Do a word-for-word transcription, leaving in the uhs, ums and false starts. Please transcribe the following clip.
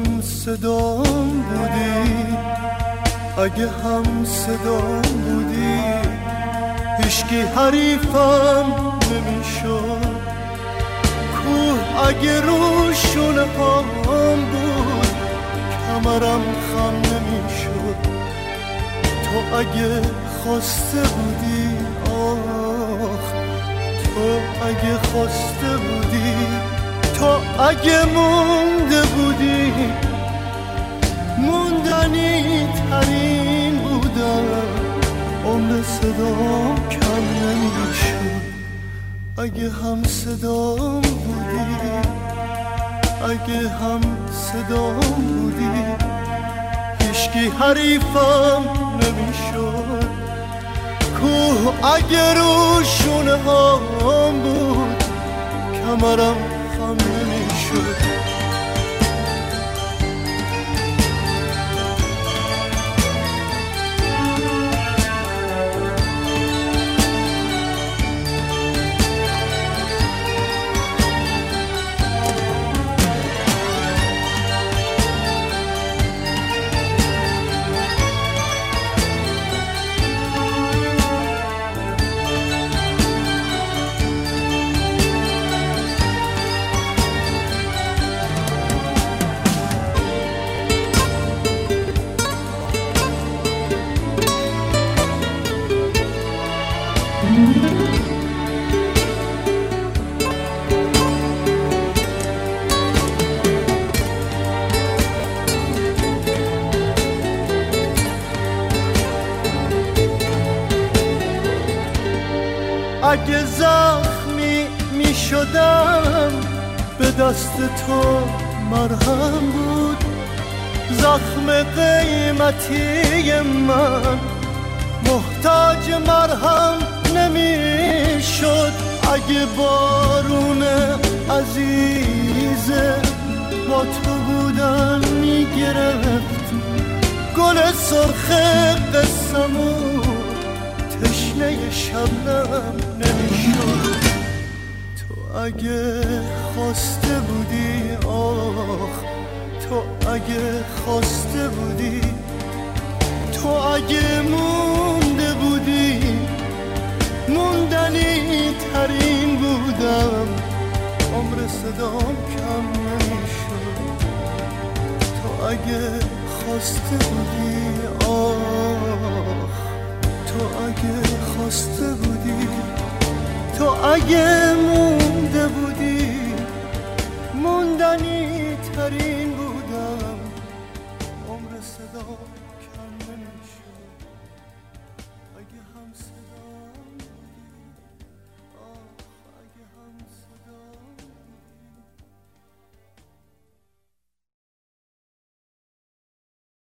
هم صدام بودی، اگه هم صدام بودی هیچکی حریفم نمیشد. کوه اگه رو شونه هام بود کمرم خم نمیشد. تو اگه خواسته بودی، آخ تو اگه خواسته بودی، تو اگه مونده بودی، موندنی ترین بودم، عمر صدام کم نمیشد. اگه هم صدام بودی، اگه هم صدام بودی هیچکی حریفم نمیشد. کوه اگه رو شونه هام بود کمرم خم نمیشد. اگه زخمی می شدم به دست تو مرهم بود، زخم قیمتی من محتاج مرهم نمی شد. اگه بارون عزیزه با تو بودن می گرفت گل سرخ قسمون تشنه شبنم نمیشد. تو اگه خواسته بودی، آخ تو اگه خواسته بودی، تو اگه مونده بودی، موندنی ترین بودم، عمر صدام کم نمیشد. تو اگه خواسته بودی، آخ تو اگه خواسته بودی، تو اگه مونده بودی، موندنی ترین بودم، عمر صدا